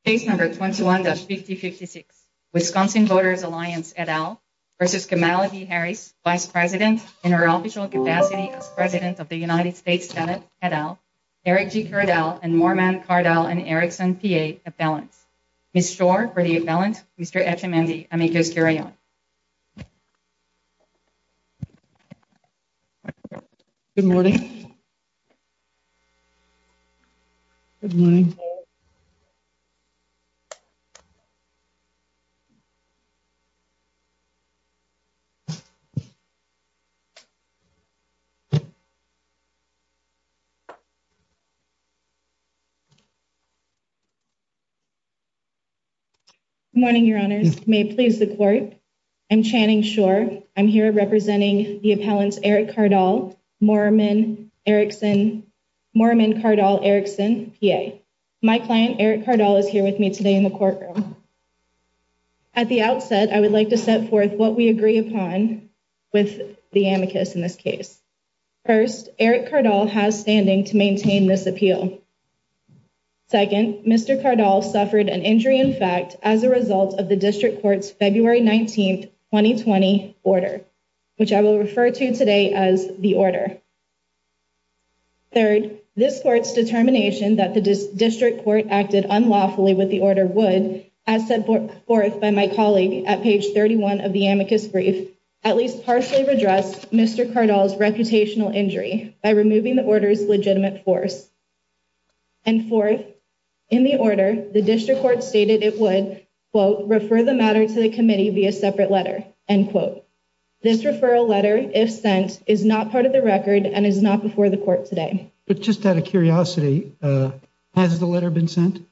Case number 21-5056, Wisconsin Voters Alliance et al. Versus Kamala V. Harris, Vice President, in her official capacity as President of the United States Senate et al., Eric G. Cardall, and Morman, Cardall, and Erickson, PA, appellants. Ms. Shore for the appellant, Mr. Echemendy, amicus curiae. Good morning. Good morning. Good morning, Your Honors. May it please the Court. I'm Channing Shore. I'm here representing the appellants Eric Cardall, Morman, Cardall, Erickson, PA. My client, Eric Cardall, is here with me today in the courtroom. At the outset, I would like to set forth what we agree upon with the amicus in this case. First, Eric Cardall has standing to maintain this appeal. Second, Mr. Cardall suffered an injury in fact as a result of the District Court's February 19, 2020 order, which I will refer to today as the order. Third, this Court's determination that the District Court acted unlawfully with the order would, as set forth by my colleague at page 31 of the amicus brief, at least partially redress Mr. Cardall's reputational injury by removing the order's legitimate force. And fourth, in the order, the District Court stated it would, quote, refer the matter to the committee via separate letter, end quote. This referral letter, if sent, is not part of the record and is not before the Court today. But just out of curiosity, has the letter been sent?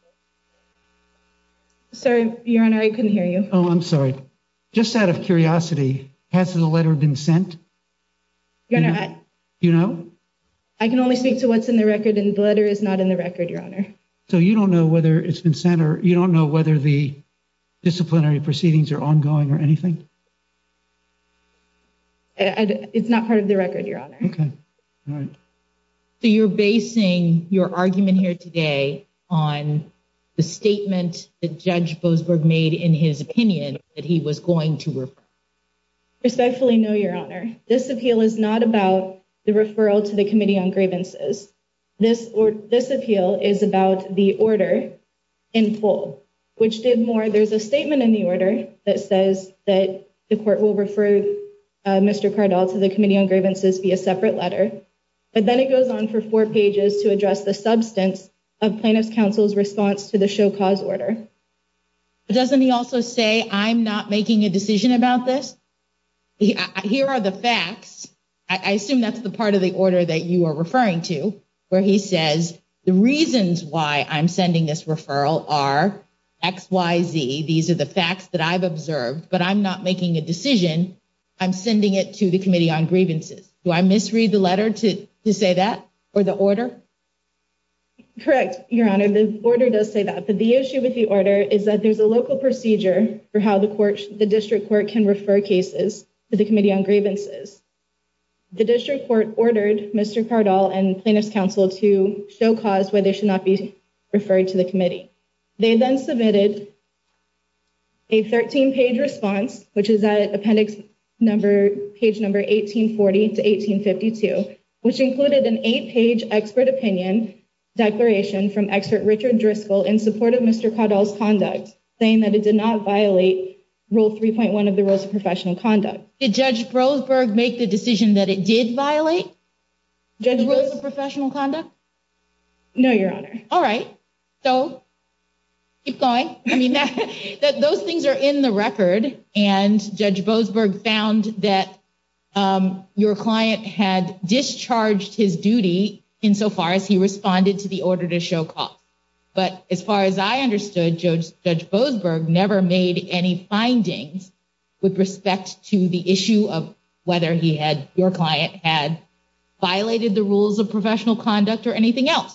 Sorry, Your Honor, I couldn't hear you. Oh, I'm sorry. Just out of curiosity, has the letter been sent? Your Honor, you know? I can only speak to what's in the record, and the letter is not in the record, Your Honor. So you don't know whether it's been sent, or you don't know whether the disciplinary proceedings are ongoing or anything? It's not part of the record, Your Honor. Okay. All right. So you're basing your argument here today on the statement that Judge Boasberg made in his opinion that he was going to refer? Respectfully, no, Your Honor. This appeal is not about the referral to the Committee on Grievances. This appeal is about the order in full, which did more. There's a statement in the order that says that the Court will refer Mr. Cardall to the Committee on Grievances via separate letter. But then it goes on for 4 pages to address the substance of Plaintiff's Counsel's response to the show cause order. But doesn't he also say, I'm not making a decision about this? Here are the facts. I assume that's the part of the order that you are referring to, where he says, the reasons why I'm sending this referral are X, Y, Z. These are the facts that I've observed, but I'm not making a decision. I'm sending it to the Committee on Grievances. Do I misread the letter to say that, or the order? Correct, Your Honor. The order does say that. But the issue with the order is that there's a local procedure for how the District Court can refer cases to the Committee on Grievances. The District Court ordered Mr. Cardall and Plaintiff's Counsel to show cause why they should not be referred to the committee. They then submitted a 13-page response, which is at appendix page number 1840 to 1852, which included an 8-page expert opinion declaration from expert Richard Driscoll in support of Mr. Cardall's conduct, saying that it did not violate Rule 3.1 of the Rules of Professional Conduct. Did Judge Boasberg make the decision that it did violate the Rules of Professional Conduct? No, Your Honor. All right. So keep going. I mean, those things are in the record, and Judge Boasberg found that your client had discharged his duty insofar as he responded to the order to show cause. But as far as I understood, Judge Boasberg never made any findings with respect to the issue of whether your client had violated the rules of professional conduct or anything else.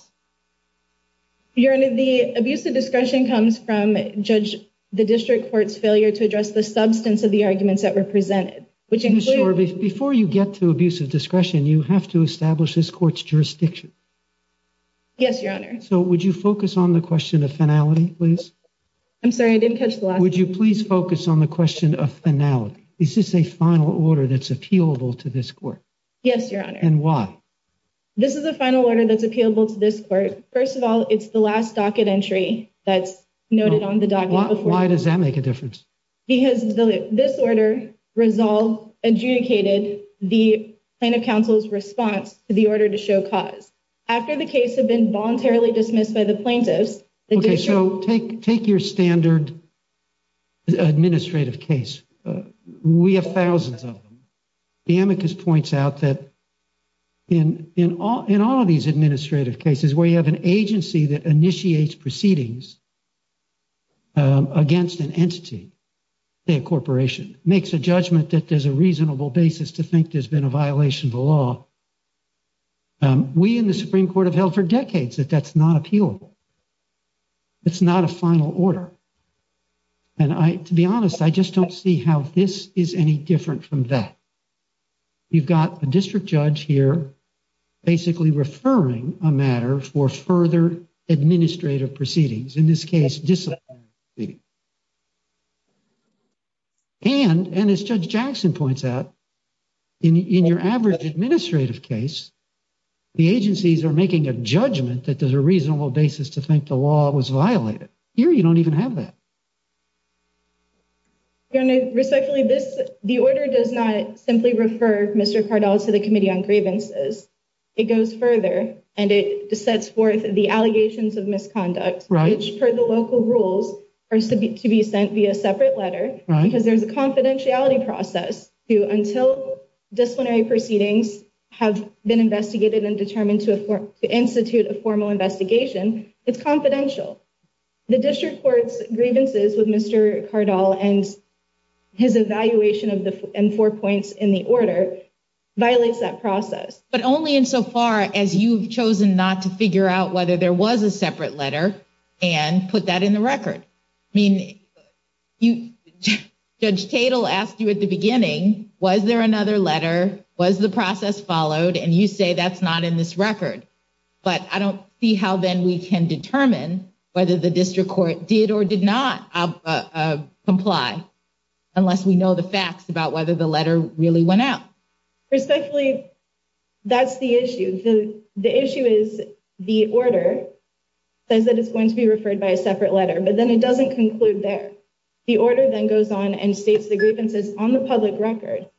Your Honor, the abuse of discretion comes from the District Court's failure to address the substance of the arguments that were presented, which include... Ms. Shore, before you get to abuse of discretion, you have to establish this court's jurisdiction. Yes, Your Honor. So would you focus on the question of finality, please? I'm sorry, I didn't catch the last. Would you please focus on the question of finality? Is this a final order that's appealable to this court? Yes, Your Honor. And why? This is a final order that's appealable to this court. First of all, it's the last docket entry that's noted on the docket. Why does that make a difference? Because this order adjudicated the plaintiff counsel's response to the order to show cause. After the case had been voluntarily dismissed by the plaintiffs, so take your standard administrative case. We have thousands of them. The amicus points out that in all of these administrative cases where you have an agency that initiates proceedings against an entity, say a corporation, makes a judgment that there's a reasonable basis to think there's been a violation of the law. We in the Supreme Court have held for decades that that's not appealable. It's not a final order. And to be honest, I just don't see how this is any different from that. You've got a district judge here basically referring a matter for further administrative proceedings, in this case, disciplinary proceedings. And as Judge Jackson points out, in your average administrative case, the agencies are making a judgment that there's a reasonable basis to think the law was violated. Here, you don't even have that. Your Honor, respectfully, the order does not simply refer Mr. Cardall to the Committee on Grievances. It goes further, and it sets forth the allegations of misconduct, which, per the local rules, are to be sent via separate letter, because there's a confidentiality process until disciplinary proceedings have been investigated and determined to institute a formal investigation. It's confidential. The district court's grievances with Mr. Cardall and his evaluation of the 4 points in the order violates that process. But only insofar as you've chosen not to figure out whether there was a separate letter and put that in the record. I mean, Judge Tatel asked you at the beginning, was there another letter? Was the process followed? And you say that's not in this record. But I don't see how then we can determine whether the district court did or did not comply unless we know the facts about whether the letter really went out. Respectfully, that's the issue. The issue is the order says that it's going to be referred by a separate letter, but then it doesn't conclude there. The order then goes on and states the grievances on the public record.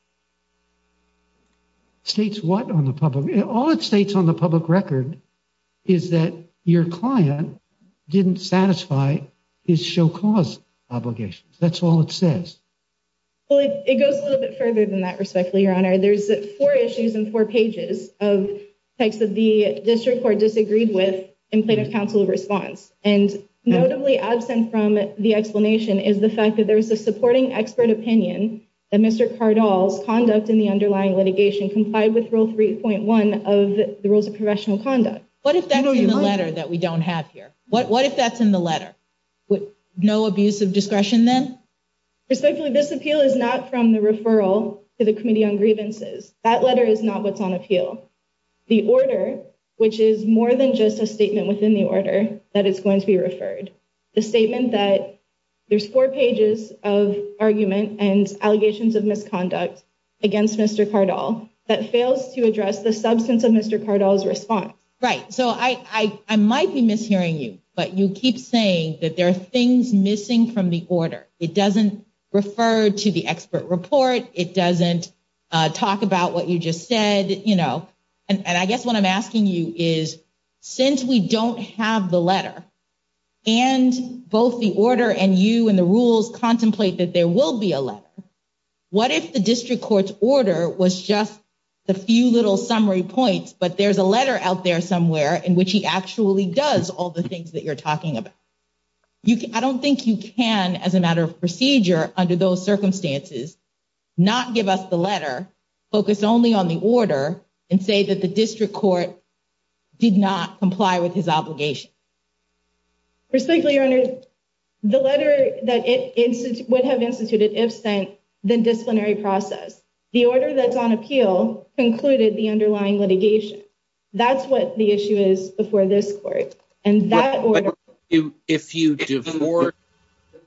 States what on the public? All it states on the public record is that your client didn't satisfy his show cause obligations. That's all it says. Well, it goes a little bit further than that, respectfully, Your Honor. There's 4 issues and 4 pages of text that the district court disagreed with in plaintiff counsel response. And notably absent from the explanation is the fact that there's a supporting expert opinion that Mr. Cardall's conduct in the underlying litigation complied with Rule 3.1 of the Rules of Professional Conduct. What if that's in the letter that we don't have here? What if that's in the letter? No abuse of discretion then? Respectfully, this appeal is not from the referral to the Committee on Grievances. That letter is not what's on appeal. The order, which is more than just a statement within the order that it's going to be referred. The statement that there's 4 pages of argument and allegations of misconduct against Mr. Cardall that fails to address the substance of Mr. Cardall's response. Right. So I might be mishearing you, but you keep saying that there are things missing from the order. It doesn't refer to the expert report. It doesn't talk about what you just said, you know. And I guess what I'm asking you is, since we don't have the letter and both the order and you and the rules contemplate that there will be a letter, what if the district court's order was just the few little summary points, but there's a letter out there somewhere in which he actually does all the things that you're talking about? I don't think you can, as a matter of procedure, under those circumstances, not give us the letter, focus only on the order, and say that the district court did not comply with his obligation. Respectfully, Your Honor, the letter that it would have instituted if sent the disciplinary process, the order that's on appeal concluded the underlying litigation. That's what the issue is before this court. And that order... If you divorce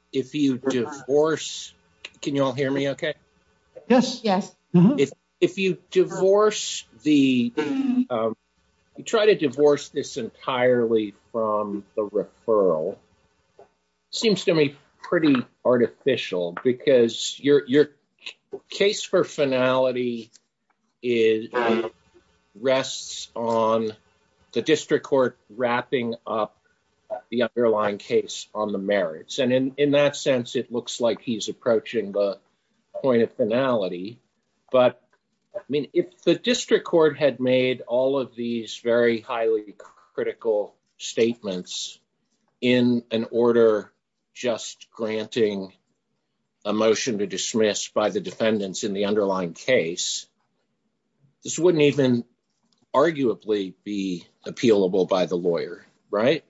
if you divorce, can you all hear me okay? Yes. Yes. If you divorce you try to divorce this entirely from the referral, seems to me pretty artificial, because your case for finality rests on the district court wrapping up the underlying case on the merits. And in that sense, it looks like he's approaching the point of finality. But I mean, if the district court had made all of these very highly critical statements in an order just granting a motion to dismiss by the defendants in the underlying case, this wouldn't even arguably be appealable by the lawyer, right?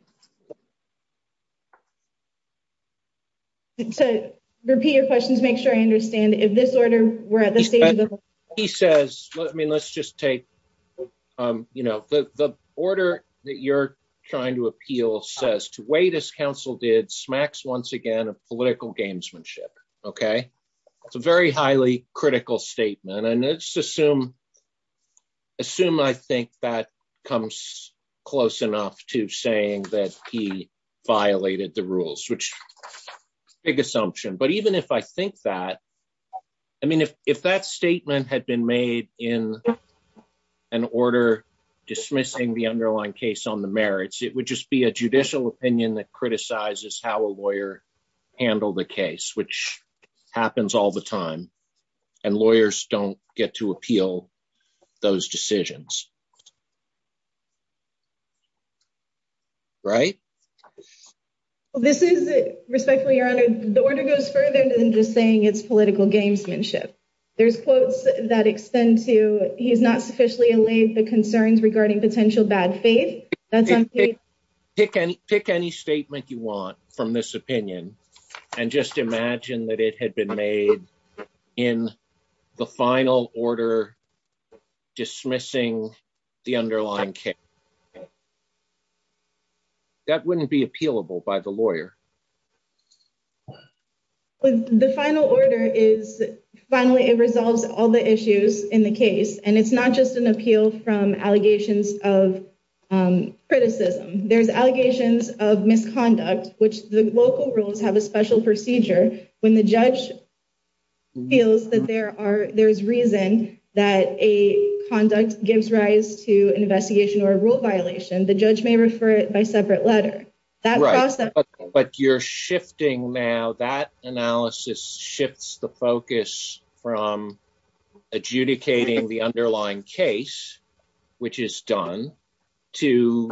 To repeat your question to make sure I understand, if this order were at the stage of the... He says, I mean, let's just take, the order that you're trying to appeal says to wait as counsel did, smacks once again of political gamesmanship, okay? It's a very highly critical statement, and let's assume I think that comes close enough to saying that he violated the rules, which big assumption. But even if I think that, I mean, if that statement had been made in an order dismissing the underlying case on the merits, it would just be a judicial opinion that criticizes how a lawyer handled the case, which happens all the time. And lawyers don't get to appeal those decisions. Right? This is, respectfully, Your Honor, the order goes further than just saying it's political gamesmanship. There's quotes that extend to, he's not sufficiently allayed the concerns regarding potential bad faith. That's on page... Pick any statement you want from this opinion, and just imagine that it had been made in the final order dismissing the underlying case. That wouldn't be appealable by the lawyer. The final order is, finally, it resolves all the issues in the case. And it's not just an appeal from allegations of criticism. There's allegations of misconduct, which the local rules have a special procedure. When the judge feels that there's reason that a conduct gives rise to an investigation or a rule violation, the judge may refer it by separate letter. That right. process... But you're shifting now, that analysis shifts the focus from adjudicating the underlying case, which is done, to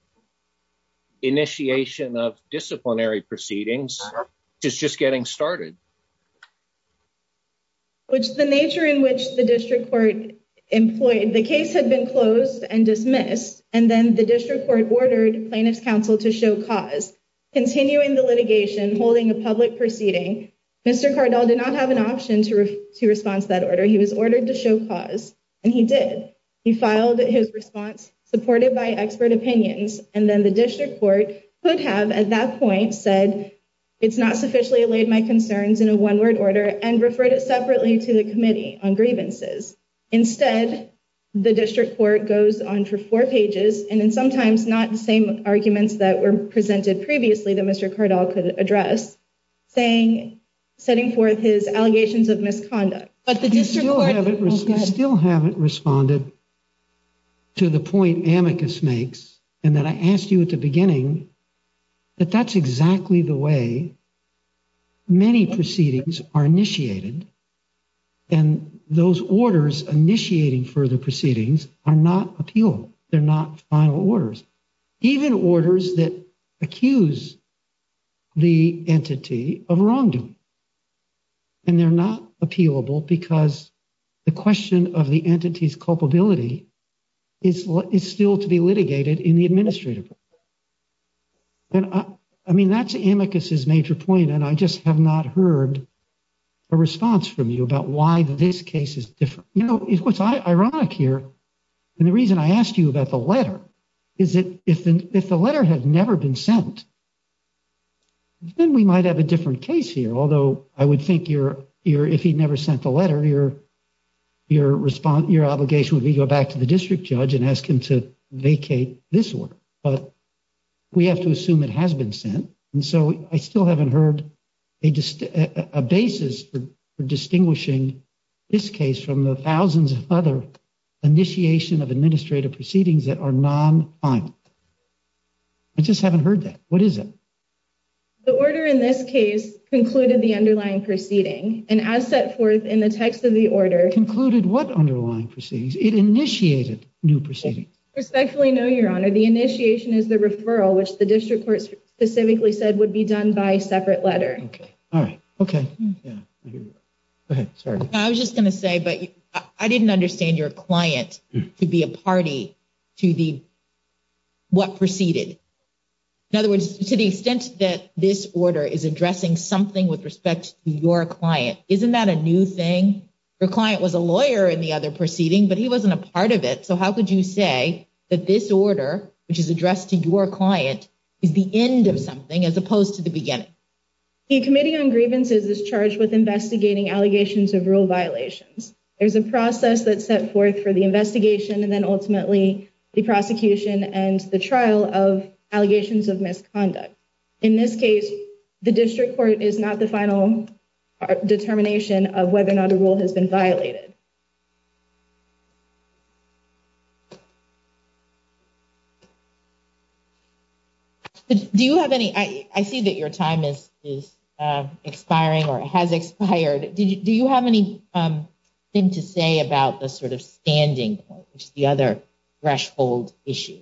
initiation of disciplinary proceedings, which is just getting started. Which the nature in which the district court employed, the case had been closed and dismissed, and then the district court ordered plaintiff's counsel to show cause. Continuing the litigation, holding a public proceeding, Mr. Cardall did not have an option to respond to that order. He was ordered to show cause, and he did. He filed his response supported by expert opinions, and then the district court could have, at that point, said, it's not sufficiently allayed my concerns in a one-word order, and referred it separately to the committee on grievances. Instead, the district court goes on for 4 pages, and in sometimes not the same arguments that were presented previously that Mr. Cardall could address, setting forth his allegations of misconduct. But the district court... You still haven't responded to the point amicus makes, and that I asked you at the beginning, that that's exactly the way many proceedings are initiated, and those orders initiating further proceedings are not appealable. They're not final orders. Even orders that accuse the entity of wrongdoing. And they're not appealable because the question of the entity's culpability is still to be litigated in the administrative process. And I mean, that's amicus's major point, and I just have not heard a response from you about why this case is different. You know, what's ironic here, and the reason I asked you about the letter, is that if the letter had never been sent, then we might have a different case here. Although I would think if he never sent the letter, your obligation would be to go back to the district judge and ask him to vacate this order. But we have to assume it has been sent. And so I still haven't heard a basis for distinguishing this case from the thousands of other initiation of administrative proceedings that are non-final. I just haven't heard that. What is it? The order in this case concluded the underlying proceeding, and as set forth in the text of the order... Concluded what underlying proceedings? It initiated new proceedings. Respectfully, no, Your Honor. The initiation is the referral, which the district court specifically said would be done by separate letter. Okay. All right. Okay. Yeah. I hear you. Go ahead. Sorry. I was just going to say, but I didn't understand your client to be a party to what proceeded. In other words, to the extent that this order is addressing something with respect to your client, isn't that a new thing? Your client was a lawyer in the other proceeding, but he wasn't a part of it. So how could you say that this order, which is addressed to your client, is the end of something as opposed to the beginning? The Committee on Grievances is charged with investigating allegations of rule violations. There's a process that's set forth for the investigation and then ultimately the prosecution and the trial of allegations of misconduct. In this case, the district court is not the final determination of whether or not a rule has been violated. Do you have any, I see that your time is expiring or has expired. Do you have any thing to say about the sort of standing point, which is the other threshold issue?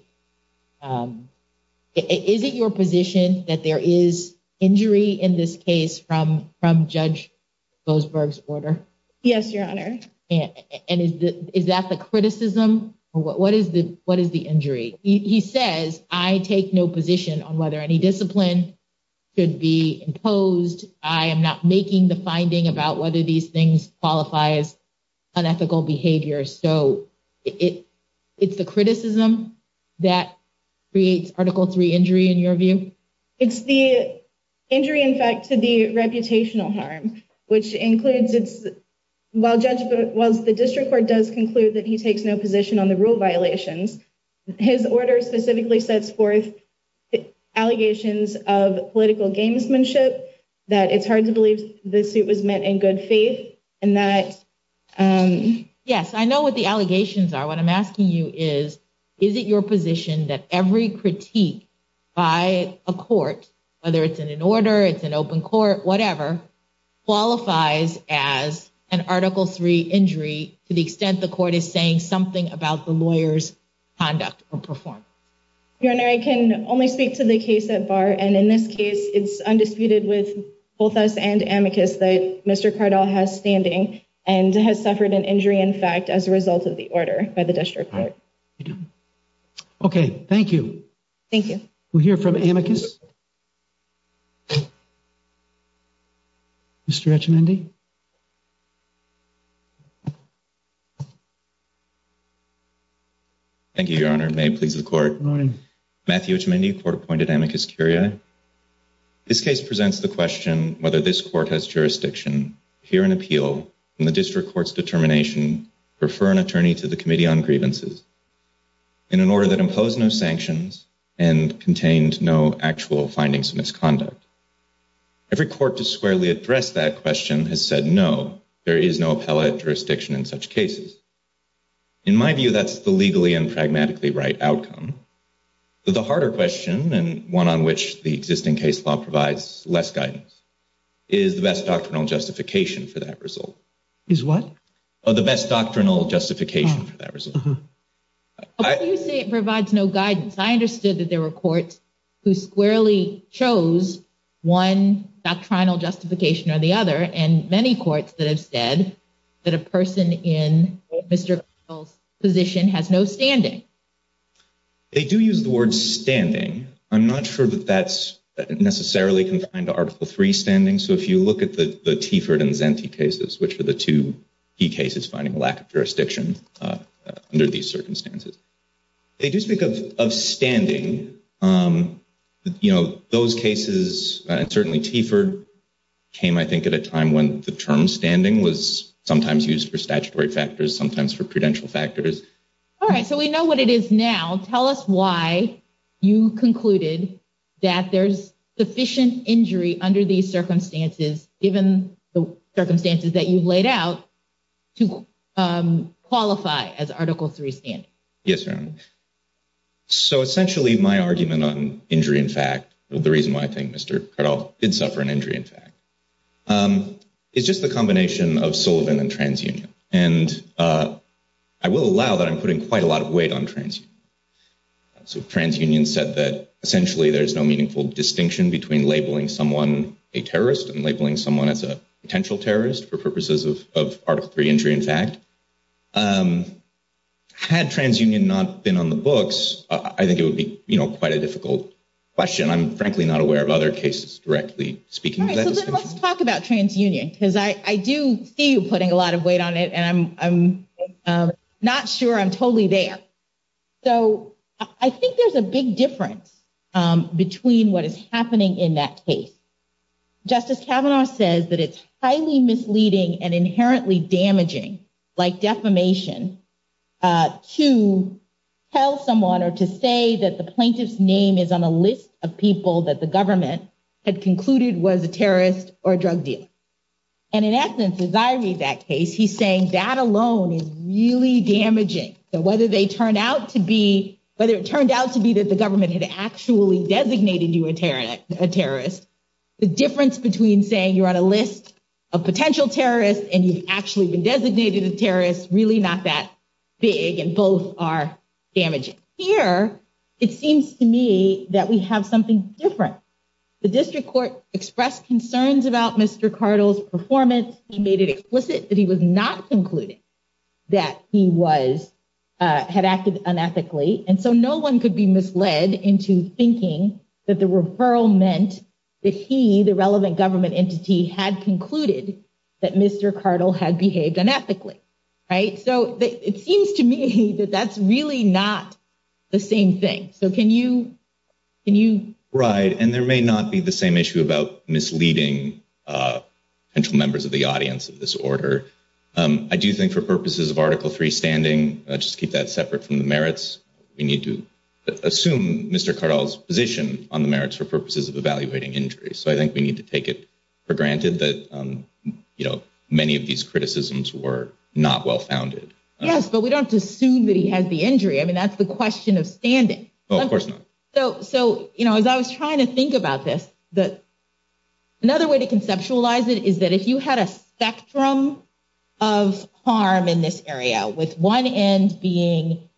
Is it your position that there is injury in this case from Judge Boasberg's order? Yes, Your Honor. And is that the criticism? Or what is the injury? He says, I take no position on whether any discipline should be imposed. I am not making the finding about whether these things qualify as unethical behavior. So it's the criticism that creates Article 3 injury in your view? It's the injury, in fact, to the reputational harm, which includes while the district court does conclude that he takes no position on the rule violations, his order specifically sets forth allegations of political gamesmanship, that it's hard to believe the suit was meant in good faith, and that... Yes, I know what the allegations are. What I'm asking you is it your position that every critique by a court, whether it's in an order, it's an open court, whatever, qualifies as an Article 3 injury to the extent the court is saying something about the lawyer's conduct or performance? Your Honor, I can only speak to the case at bar, and in this case, it's undisputed with both us and amicus that Mr. Cardall has standing and has suffered an injury, in fact, as a result of the order by the district court. Okay, thank you. Thank you. We'll hear from amicus. Mr. Etchemendy. Thank you, Your Honor. May it please the court. Good morning. Matthew Etchemendy, court-appointed amicus curiae. This case presents the question whether this court has jurisdiction to hear an appeal from the district court's determination to refer an attorney to the Committee on Grievances in an order that imposed no sanctions and contained no actual findings of misconduct. Every court to squarely address that question has said no, there is no appellate jurisdiction in such cases. In my view, that's the legally and pragmatically right outcome. But the harder question, and one on which the existing case law provides less guidance, is the best doctrinal justification for that result. Is what? Oh, the best doctrinal justification for that result. Why do you say it provides no guidance? I understood that there were courts who squarely chose one doctrinal justification or the other, and many courts that have said that a person in Mr. Cardall's position has no standing. They do use the word standing. I'm not sure that that's necessarily confined to Article 3 standing. So if you look at the Tiefert and Zenti cases, which are the two key cases finding a lack of jurisdiction under these circumstances, they do speak of standing. those cases, and certainly Tieford, came, I think, at a time when the term standing was sometimes used for statutory factors, sometimes for prudential factors. All right, so we know what it is now. Tell us why you concluded that there's sufficient injury under these circumstances, given the circumstances that you've laid out, to qualify as Article III standing. Yes, Your Honor. So essentially, my argument on injury in fact, the reason why I think Mr. Cardall did suffer an injury in fact, is just the combination of Sullivan and TransUnion. And I will allow that I'm putting quite a lot of weight on TransUnion. So TransUnion said that essentially there's no meaningful distinction between labeling someone a terrorist and labeling someone as a potential terrorist for purposes of Article III injury in fact. Had TransUnion not been on the books, I think it would be, quite a difficult question. I'm frankly not aware of other cases directly speaking to that distinction. Then let's talk about TransUnion, because I do see you putting a lot of weight on it, and I'm not sure I'm totally there. So I think there's a big difference between what is happening in that case. Justice Kavanaugh says that it's highly misleading and inherently damaging, like defamation, to tell someone or to say that the plaintiff's name is on a list of people that the government had concluded was a terrorist or a drug dealer. And in essence, as I read that case, he's saying that alone is really damaging. So whether it turned out to be that the government had actually designated you a terrorist, the difference between saying you're on a list of potential terrorists and you've actually been designated a terrorist, really not that big, and both are damaging. Here, it seems to me that we have something different. The district court expressed concerns about Mr. Cardall's performance. He made it explicit that he was not concluding that he had acted unethically, and so no one could be misled into thinking that the referral meant that he, the relevant government entity, had concluded that Mr. Cardall had behaved unethically, right? So it seems to me that that's really not the same thing. So can you? Right, and there may not be the same issue about misleading potential members of the audience of this order. I do think for purposes of Article III standing, just keep that separate from the merits, we need to assume Mr. Cardall's position on the merits for purposes of evaluating injury. So I think we need to take it for granted that, many of these criticisms were not well-founded. Yes, but we don't have to assume that he has the injury. I mean, that's the question of standing. Oh, of course not. So as I was trying to think about this, another way to conceptualize it is that if you had a spectrum of harm in this area, with one end being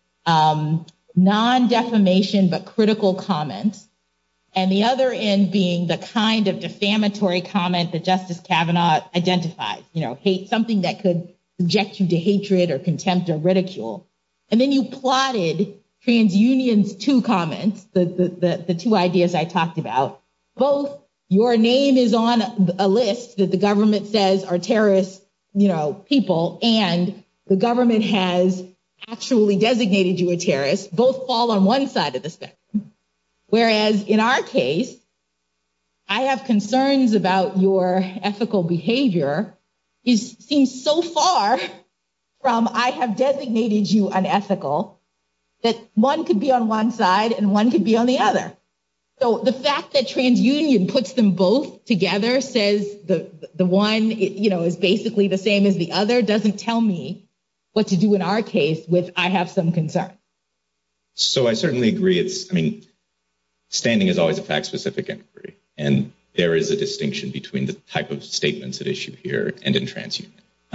non-defamation but critical comments, and the other end being the kind of defamatory comment that Justice Kavanaugh identifies, hate, something that could subject you to hatred or contempt or ridicule. And then you plotted TransUnion's two comments, the two ideas I talked about. Both your name is on a list that the government says are terrorist, people, and the government has actually designated you a terrorist. Both fall on one side of the spectrum. Whereas in our case, I have concerns about your ethical behavior. It seems so far from I have designated you unethical that one could be on one side and one could be on the other. So the fact that TransUnion puts them both together, says the one, is basically the same as the other, doesn't tell me what to do in our case with I have some concern. So I certainly agree. Standing is always a fact-specific inquiry, and there is a distinction between the type of statements at issue here and in TransUnion.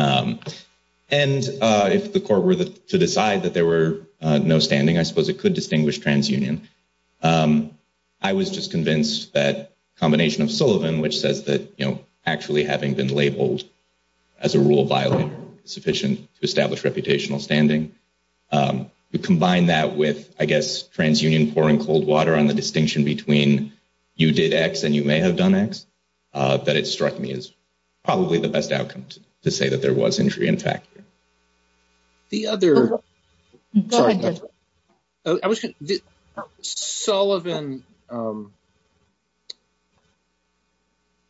If the court were to decide that there were no standing, I suppose it could distinguish TransUnion. I was just convinced that combination of Sullivan, which says that, actually having been labeled as a rule violator is sufficient to establish reputational standing. You combine that with, I guess, TransUnion pouring cold water on the distinction between you did X and you may have done X, that it struck me as probably the best outcome to say that there was injury in fact here. The other... Go ahead. Sullivan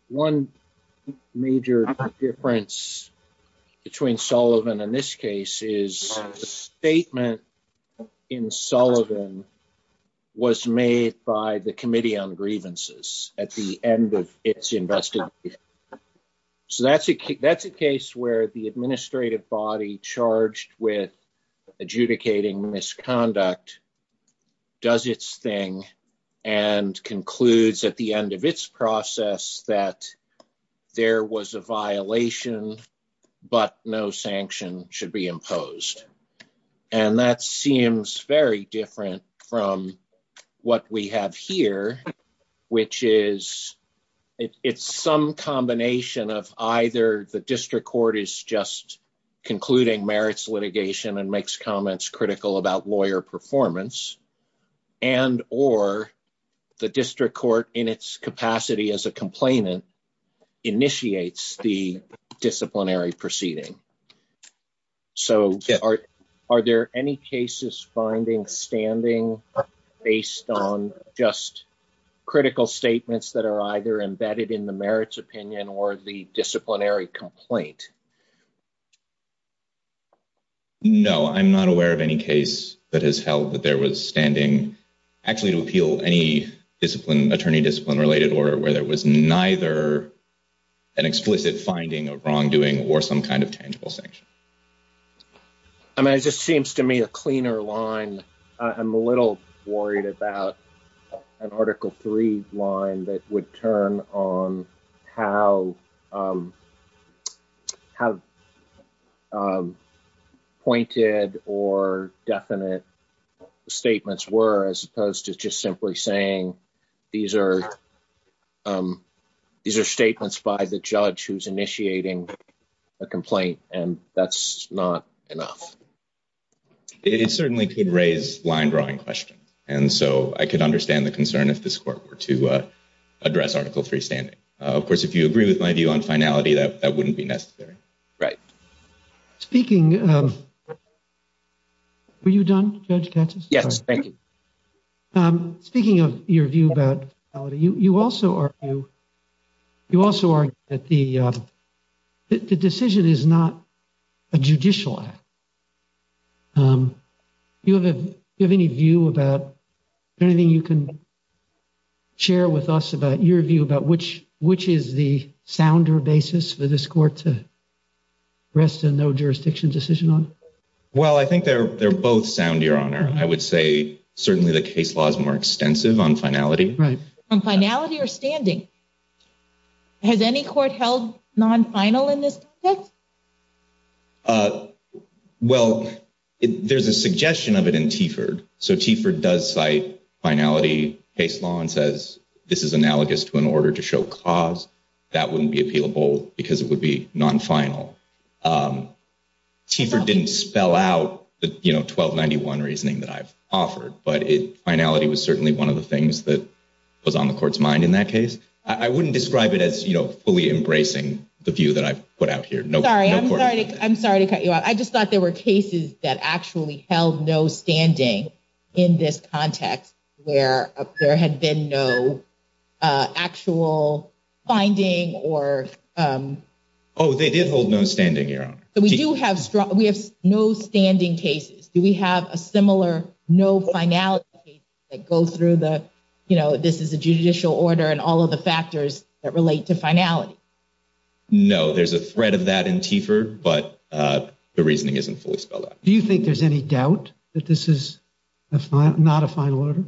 one major difference between Sullivan and this case is the statement in Sullivan was made by the Committee on Grievances at the end of its investigation. So that's a case where the administrative body charged with adjudicating misconduct does its thing and concludes at the end of its process that there was a violation, but no sanction should be imposed. And that seems very different from what we have here, which is it's some combination of either the district court is just concluding merits litigation and makes comments critical about lawyer performance, and or the district court in its capacity as a complainant initiates the disciplinary proceeding. So are there any cases finding standing based on just critical statements that are either embedded in the merits opinion or the disciplinary complaint? No, I'm not aware of any case that has held that there was standing actually to appeal any attorney discipline related order where there was neither an explicit finding of wrongdoing or some kind of tangible sanction. I mean, it just seems to me a cleaner line. I'm a little worried about an Article 3 line that would turn on how pointed or definite statements were, as opposed to just simply saying these are statements by the judge who's initiating a complaint, and that's not enough. It certainly could raise line drawing questions, and so I could understand the concern if this court were to address Article 3 standing. Of course, if you agree with my view on finality, that wouldn't be necessary. Right. Speaking, were you done, Judge Katsas? Yes, thank you. Speaking of your view about finality, you also argue that the decision is not a judicial act. Do you have any view about anything you can share with us about your view about which is the sounder basis for this court to rest a no jurisdiction decision on? Well, I think they're both sound, Your Honor. I would say certainly the case law is more extensive on finality. Right. On finality or standing? Has any court held non-final in this context? Well, there's a suggestion of it in Tieford. So Tieford does cite finality case law and says this is analogous to an order to show cause. That wouldn't be appealable because it would be non-final. Tieford didn't spell out the 1291 reasoning that I've offered, but finality was certainly one of the things that was on the court's mind in that case. I wouldn't describe it as fully embracing the view that I've put out here. I'm sorry to cut you off. I just thought there were cases that actually held no standing in this context where there had been no actual finding or. They did hold no standing, Your Honor. So we have no standing cases. Do we have a similar no finality case that go through this is a judicial order and all of the factors that relate to finality? No, there's a thread of that in Tieford, but the reasoning isn't fully spelled out. Do you think there's any doubt that this is not a final order?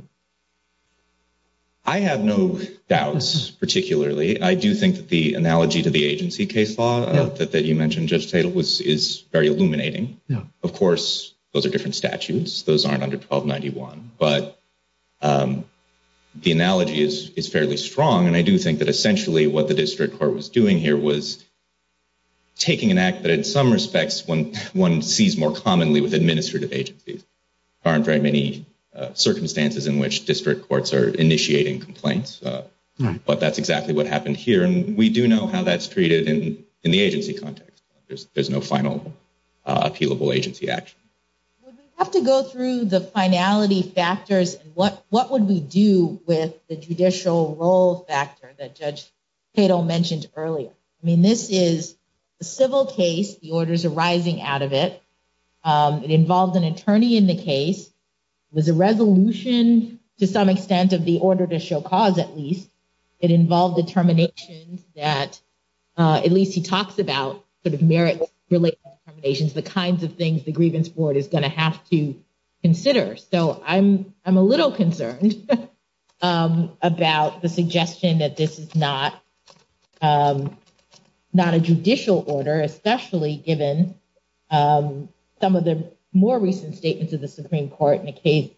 I have no doubts, particularly. I do think that the analogy to the agency case law that you mentioned, Judge Tatel, is very illuminating. Yeah. Of course, those are different statutes. Those aren't under 1291. But the analogy is fairly strong, and I do think that essentially what the district court was doing here was taking an act that in some respects one sees more commonly with administrative agencies. There aren't very many circumstances in which district courts are initiating complaints, but that's exactly what happened here, and we do know how that's treated in the agency context. There's no final appealable agency action. Would we have to go through the finality factors, and what would we do with the judicial role factor that Judge Cato mentioned earlier. I mean, this is a civil case. The orders arising out of it. It involved an attorney in the case. It was a resolution to some extent of the order to show cause, at least. It involved determinations that, at least he talks about, sort of merit-related determinations, the kinds of things the grievance board is going to have to consider. So I'm a little concerned about the suggestion that this is not a judicial order, especially given some of the more recent statements of the Supreme Court in the case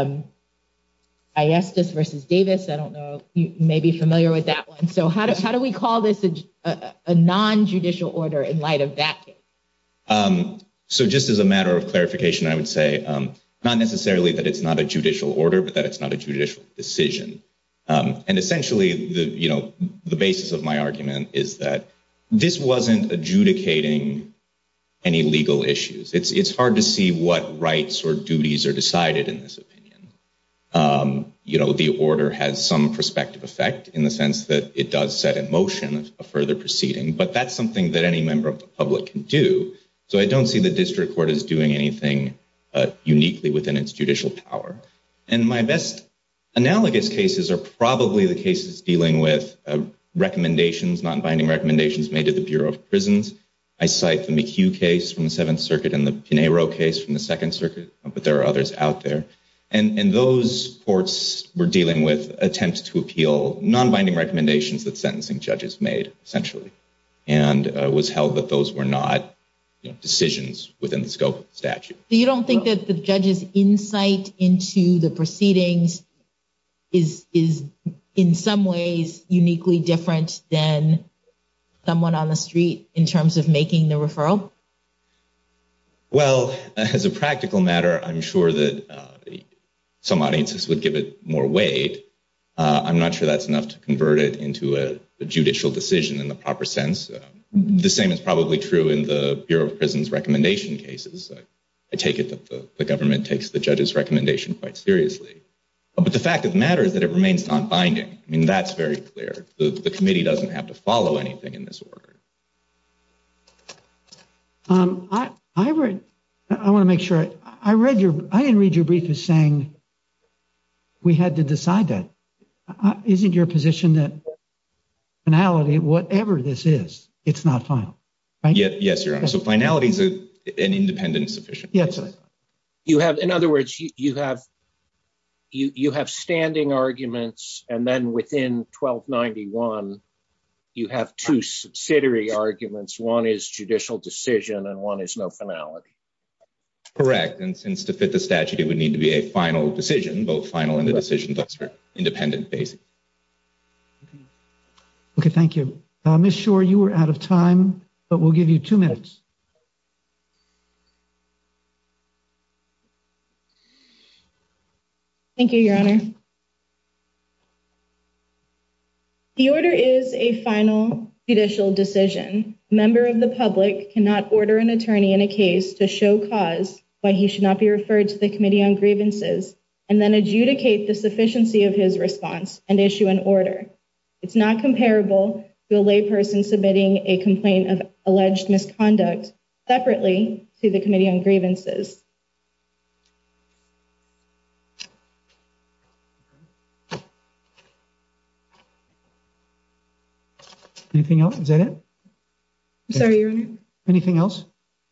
Iestis versus Davis. I don't know, you may be familiar with that one. So how do we call this a non-judicial order in light of that case? So just as a matter of clarification, I would say not necessarily that it's not a judicial order, but that it's not a judicial decision. And essentially, the basis of my argument is that this wasn't adjudicating any legal issues. It's hard to see what rights or duties are decided in this opinion. The order has some prospective effect in the sense that it does set in motion a further proceeding, but that's something that any member of the public can do. So I don't see the district court as doing anything uniquely within its judicial power. And my best analogous cases are probably the cases dealing with recommendations, non-binding recommendations made to the Bureau of Prisons. I cite the McHugh case from the Seventh Circuit and the Pinheiro case from the Second Circuit, but there are others out there. And those courts were dealing with attempts to appeal non-binding recommendations that sentencing judges made, essentially. And it was held that those were not decisions within the scope of the statute. So you don't think that the judge's insight into the proceedings is in some ways uniquely different than someone on the street in terms of making the referral? Well, as a practical matter, I'm sure that some audiences would give it more weight. I'm not sure that's enough to convert it into a judicial decision in the proper sense. The same is probably true in the Bureau of Prisons recommendation cases. I take it that the government takes the judge's recommendation quite seriously. But the fact of the matter is that it remains non-binding. I mean, that's very clear. The committee doesn't have to follow anything in this order. I want to make sure I didn't read your brief as saying we had to decide that. Isn't your position that finality, whatever this is, it's not final, right? Yes, Your Honor. So finality is an independent sufficient. Yes. You have, in other words, you have standing arguments, and then within 1291, you have two subsidiary arguments. One is judicial decision, and one is no finality. Correct. And since to fit the statute, it would need to be a final decision, both final and the decision that's for independent basis. Okay, thank you. Ms. Shore, you were out of time, but we'll give you 2 minutes. Thank you, Your Honor. The order is a final judicial decision. A member of the public cannot order an attorney in a case to show cause why he should not be referred to the Committee on Grievances and then adjudicate the sufficiency of his response and issue an order. It's not comparable to a layperson submitting a complaint of alleged misconduct separately to the Committee on Grievances. Anything else? Is that it? I'm sorry, Your Honor. Anything else?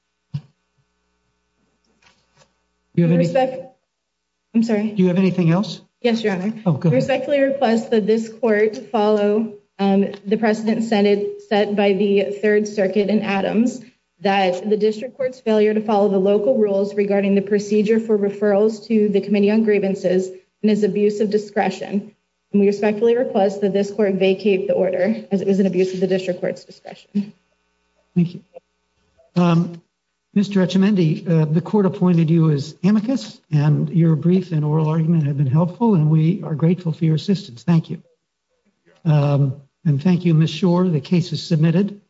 I'm sorry. Do you have anything else? Yes, Your Honor. Oh, go ahead. I respectfully request that this court follow the precedent set by the Third Circuit in Adams that the district court's failure to follow the local rules regarding the procedure for referrals to the Committee on Grievances and is abuse of discretion. And we respectfully request that this court vacate the order as it was an abuse of the district court's discretion. Thank you. Mr. Etchemendy, the court appointed you as amicus, and your brief and oral argument have been helpful, and we are grateful for your assistance. Thank you. And thank you, Ms. Shore. The case is submitted.